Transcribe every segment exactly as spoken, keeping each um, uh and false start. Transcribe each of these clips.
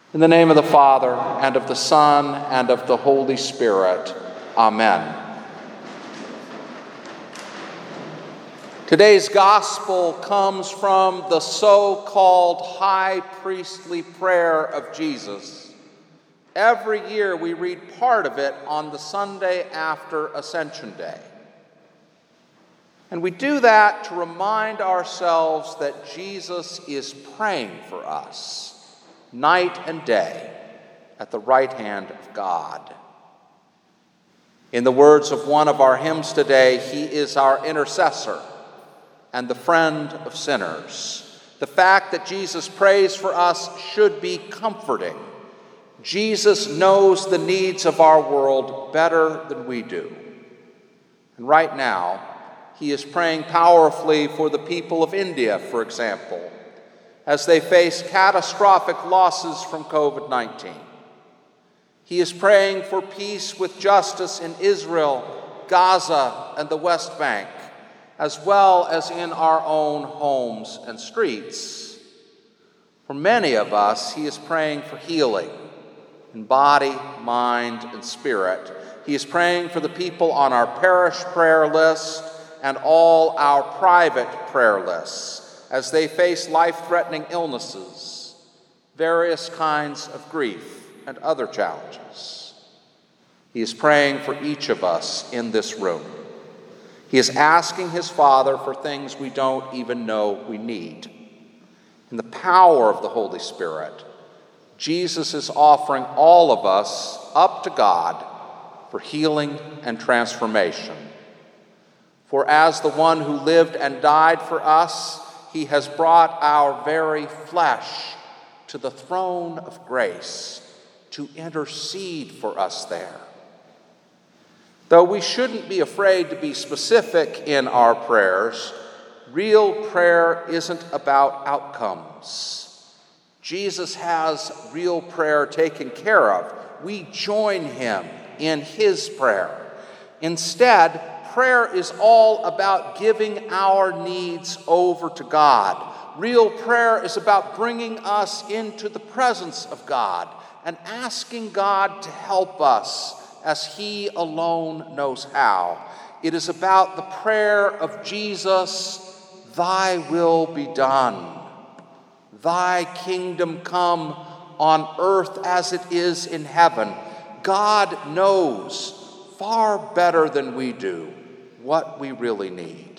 In the name of the Father, and of the Son, and of the Holy Spirit. Amen. Today's gospel comes from the so-called high priestly prayer of Jesus. Every year we read part of it on the Sunday after Ascension Day. And we do that to remind ourselves that Jesus is praying for us night and day at the right hand of God. In the words of one of our hymns today, he is our intercessor and the friend of sinners. The fact that Jesus prays for us should be comforting. Jesus knows the needs of our world better than we do. And right now, he is praying powerfully for the people of India, for example, as they face catastrophic losses from covid nineteen. He is praying for peace with justice in Israel, Gaza, and the West Bank, as well as in our own homes and streets. For many of us, he is praying for healing in body, mind, and spirit. He is praying for the people on our parish prayer list and all our private prayer lists as they face life-threatening illnesses, various kinds of grief, and other challenges. He is praying for each of us in this room. He is asking his Father for things we don't even know we need. In the power of the Holy Spirit, Jesus is offering all of us up to God for healing and transformation. For as the one who lived and died for us, he has brought our very flesh to the throne of grace to intercede for us there. Though we shouldn't be afraid to be specific in our prayers, real prayer isn't about outcomes. Jesus has real prayer taken care of. We join him in his prayer. Instead, prayer is all about giving our needs over to God. Real prayer is about bringing us into the presence of God and asking God to help us as he alone knows how. It is about the prayer of Jesus, "Thy will be done. Thy kingdom come on earth as it is in heaven." God knows far better than we do what we really need.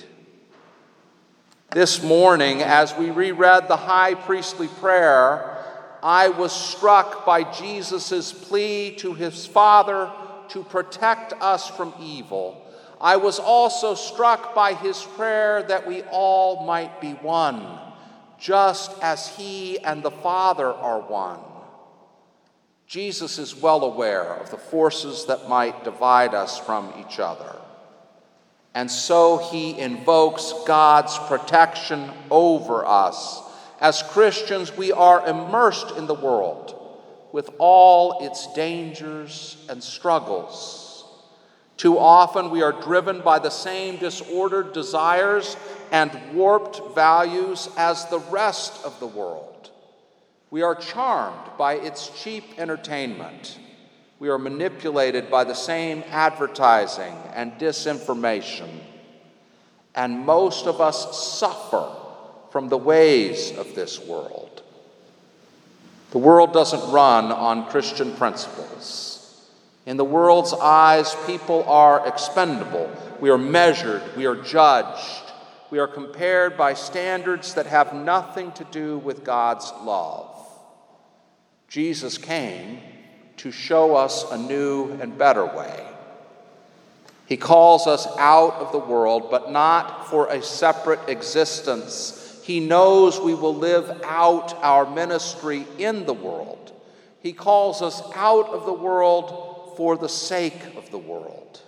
This morning, as we reread the high priestly prayer, I was struck by Jesus' plea to his Father to protect us from evil. I was also struck by his prayer that we all might be one, just as he and the Father are one. Jesus is well aware of the forces that might divide us from each other. And so he invokes God's protection over us. As Christians, we are immersed in the world with all its dangers and struggles. Too often we are driven by the same disordered desires and warped values as the rest of the world. We are charmed by its cheap entertainment. We are manipulated by the same advertising and disinformation. And most of us suffer from the ways of this world. The world doesn't run on Christian principles. In the world's eyes, people are expendable. We are measured. We are judged. We are compared by standards that have nothing to do with God's love. Jesus came to show us a new and better way. He calls us out of the world, but not for a separate existence. He knows we will live out our ministry in the world. He calls us out of the world for the sake of the world.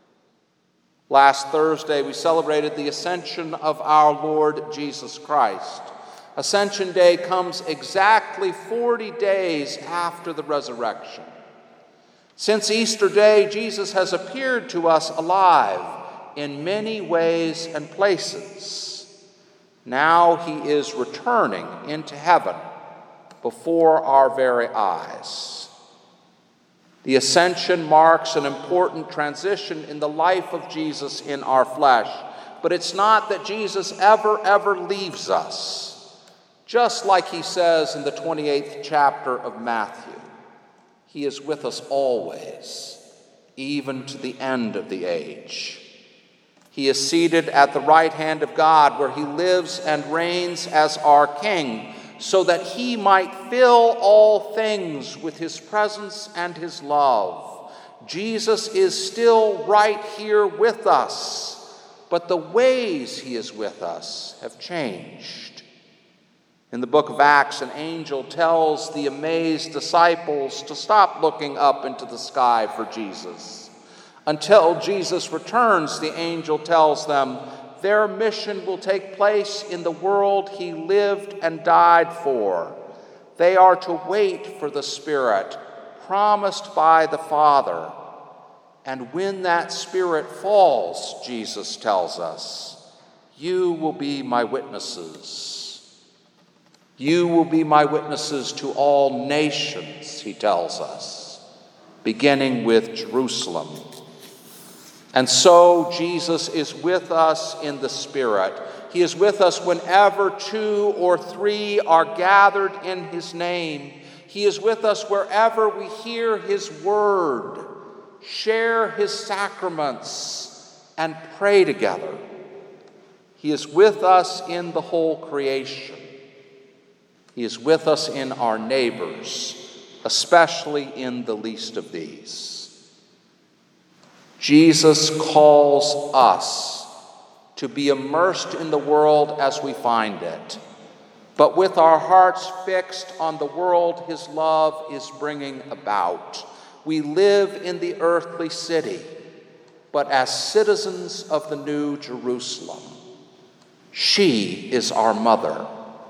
Last Thursday, we celebrated the ascension of our Lord Jesus Christ. Ascension Day comes exactly forty days after the resurrection. Since Easter Day, Jesus has appeared to us alive in many ways and places. Now he is returning into heaven, before our very eyes. The ascension marks an important transition in the life of Jesus in our flesh, but it's not that Jesus ever, ever leaves us. Just like he says in the twenty-eighth chapter of Matthew, he is with us always, even to the end of the age. He is seated at the right hand of God, where he lives and reigns as our King, so that he might fill all things with his presence and his love. Jesus is still right here with us, but the ways he is with us have changed. In the book of Acts, an angel tells the amazed disciples to stop looking up into the sky for Jesus. Until Jesus returns, the angel tells them, their mission will take place in the world he lived and died for. They are to wait for the Spirit promised by the Father. And when that Spirit falls, Jesus tells us, you will be my witnesses. You will be my witnesses to all nations, he tells us, beginning with Jerusalem. And so Jesus is with us in the Spirit. He is with us whenever two or three are gathered in his name. He is with us wherever we hear his word, share his sacraments, and pray together. He is with us in the whole creation. He is with us in our neighbors, especially in the least of these. Jesus calls us to be immersed in the world as we find it, but with our hearts fixed on the world his love is bringing about. We live in the earthly city, but as citizens of the New Jerusalem. She is our mother.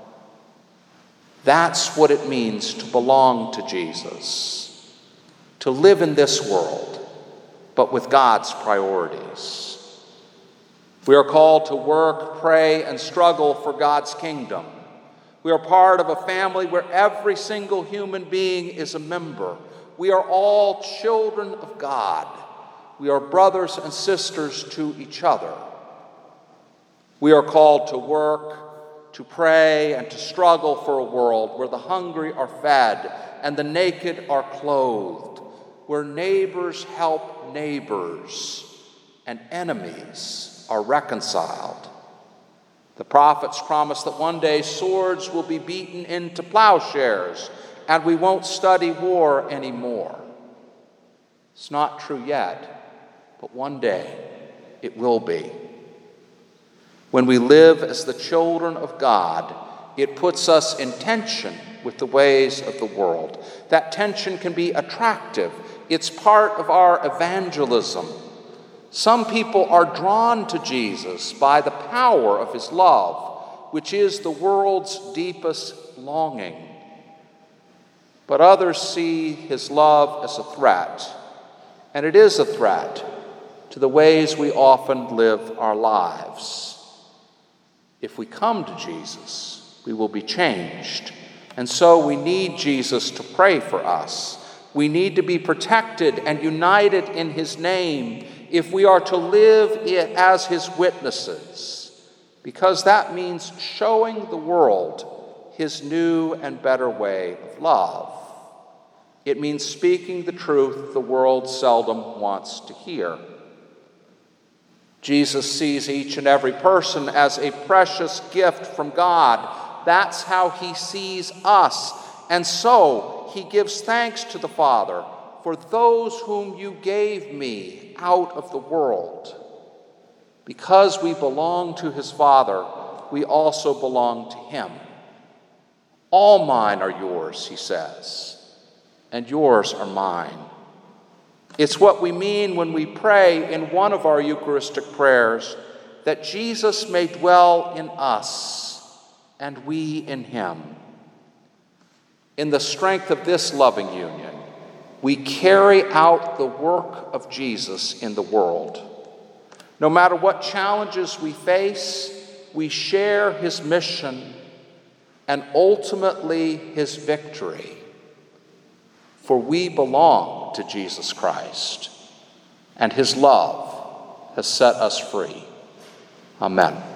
That's what it means to belong to Jesus, to live in this world, but with God's priorities. We are called to work, pray, and struggle for God's kingdom. We are part of a family where every single human being is a member. We are all children of God. We are brothers and sisters to each other. We are called to work, to pray, and to struggle for a world where the hungry are fed and the naked are clothed, where neighbors help neighbors and enemies are reconciled. The prophets promise that one day swords will be beaten into plowshares and we won't study war anymore. It's not true yet, but one day it will be. When we live as the children of God, it puts us in tension with the ways of the world. That tension can be attractive. It's part of our evangelism. Some people are drawn to Jesus by the power of his love, which is the world's deepest longing. But others see his love as a threat, and it is a threat to the ways we often live our lives. If we come to Jesus, we will be changed. And so we need Jesus to pray for us. We need to be protected and united in his name if we are to live as his witnesses, because that means showing the world his new and better way of love. It means speaking the truth the world seldom wants to hear. Jesus sees each and every person as a precious gift from God. That's how he sees us. And so he gives thanks to the Father for those whom you gave me out of the world. Because we belong to his Father, we also belong to him. All mine are yours, he says, and yours are mine. It's what we mean when we pray in one of our Eucharistic prayers, that Jesus may dwell in us and we in him. In the strength of this loving union, we carry out the work of Jesus in the world. No matter what challenges we face, we share his mission and ultimately his victory. For we belong to Jesus Christ, and his love has set us free. Amen.